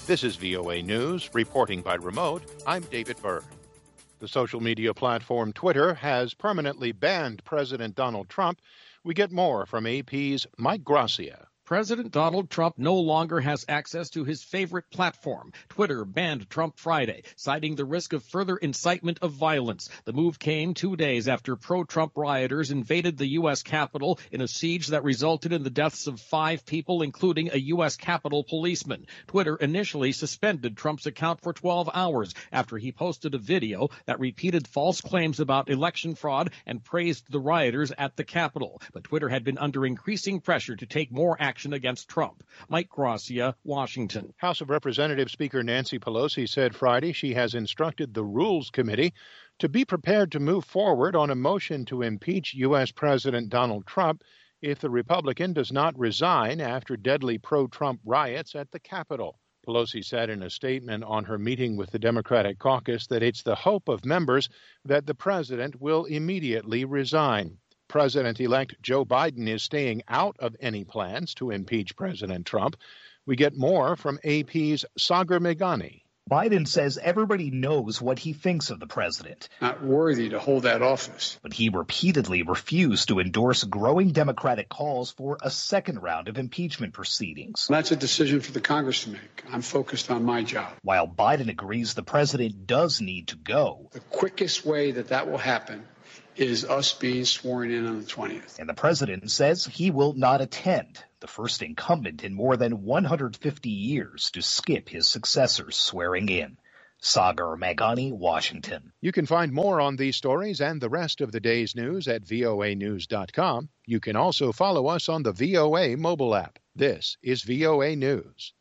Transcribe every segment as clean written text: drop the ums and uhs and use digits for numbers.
This is VOA News, reporting by remote. I'm David Byrd. The social media platform Twitter has permanently banned President Donald Trump. We get more from AP's Mike Gracia. President Donald Trump no longer has access to his favorite platform. Twitter banned Trump Friday, citing the risk of further incitement of violence. The move came 2 days after pro-Trump rioters invaded the U.S. Capitol in a siege that resulted in the deaths of 5 people, including a U.S. Capitol policeman. Twitter initially suspended Trump's account for 12 hours after he posted a video that repeated false claims about election fraud and praised the rioters at the Capitol. But Twitter had been under increasing pressure to take more action against Trump. Mike Gracia, Washington. House of Representatives Speaker Nancy Pelosi said Friday she has instructed the Rules Committee to be prepared to move forward on a motion to impeach U.S. President Donald Trump if the Republican does not resign after deadly pro-Trump riots at the Capitol. Pelosi said in a statement on her meeting with the Democratic caucus that it's the hope of members that the president will immediately resign. President-elect Joe Biden is staying out of any plans to impeach President Trump. We get more from AP's Sagar Meghani. Biden says everybody knows what he thinks of the president. Not worthy to hold that office. But he repeatedly refused to endorse growing Democratic calls for a second round of impeachment proceedings. That's a decision for the Congress to make. I'm focused on my job. While Biden agrees the president does need to go. The quickest way that will happen is us being sworn in on the 20th. And the president says he will not attend, the first incumbent in more than 150 years to skip his successor's swearing in. Sagar Meghani, Washington. You can find more on these stories and the rest of the day's news at voanews.com. You can also follow us on the VOA mobile app. This is VOA News.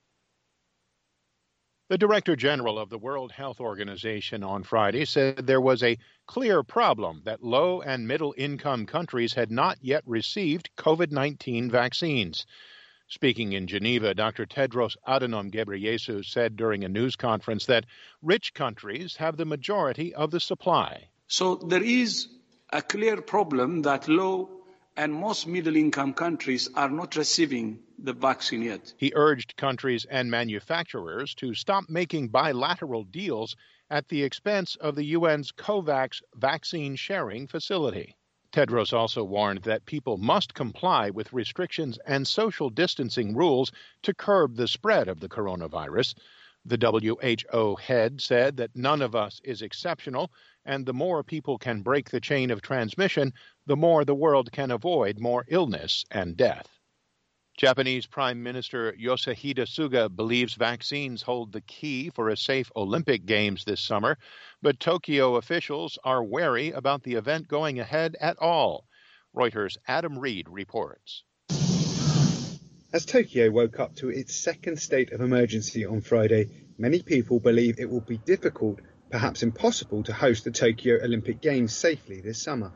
The Director General of the World Health Organization on Friday said there was a clear problem that low and middle income countries had not yet received COVID-19 vaccines. Speaking in Geneva, Dr. Tedros Adhanom Ghebreyesus said during a news conference that rich countries have the majority of the supply. So there is a clear problem that low and most middle-income countries are not receiving the vaccine yet. He urged countries and manufacturers to stop making bilateral deals at the expense of the UN's COVAX vaccine sharing facility. Tedros also warned that people must comply with restrictions and social distancing rules to curb the spread of the coronavirus. The WHO head said that none of us is exceptional, and the more people can break the chain of transmission, the more the world can avoid more illness and death. Japanese Prime Minister Yoshihide Suga believes vaccines hold the key for a safe Olympic Games this summer, but Tokyo officials are wary about the event going ahead at all. Reuters' Adam Reed reports. As Tokyo woke up to its second state of emergency on Friday, many people believe it will be difficult, perhaps impossible, to host the Tokyo Olympic Games safely this summer.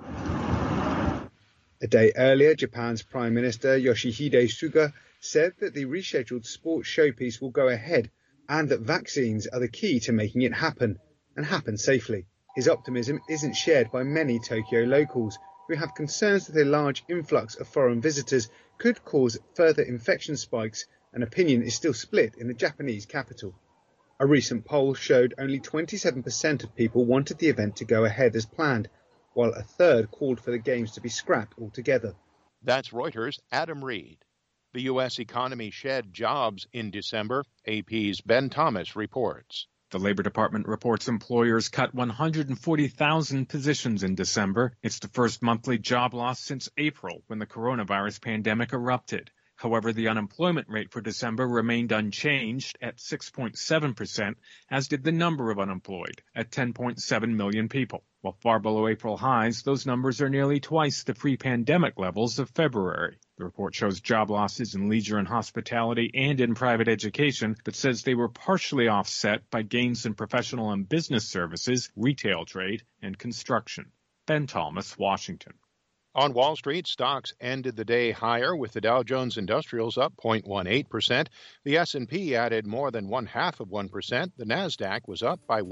A day earlier, Japan's Prime Minister Yoshihide Suga said that the rescheduled sports showpiece will go ahead and that vaccines are the key to making it happen, and happen safely. His optimism isn't shared by many Tokyo locals, who have concerns that a large influx of foreign visitors could cause further infection spikes, and opinion is still split in the Japanese capital. A recent poll showed only 27% of people wanted the event to go ahead as planned, while a third called for the games to be scrapped altogether. That's Reuters' Adam Reed. The U.S. economy shed jobs in December. AP's Ben Thomas reports. The Labor Department reports employers cut 140,000 positions in December. It's the first monthly job loss since April, when the coronavirus pandemic erupted. However, the unemployment rate for December remained unchanged at 6.7%, as did the number of unemployed, at 10.7 million people. While far below April highs, those numbers are nearly twice the pre-pandemic levels of February. The report shows job losses in leisure and hospitality and in private education, but says they were partially offset by gains in professional and business services, retail trade, and construction. Ben Thomas, Washington. On Wall Street, stocks ended the day higher, with the Dow Jones Industrials up 0.18%. The S&P added more than 0.5%. The Nasdaq was up by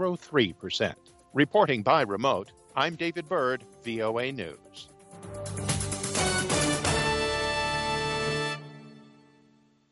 1.03%. Reporting by remote, I'm David Byrd, VOA News.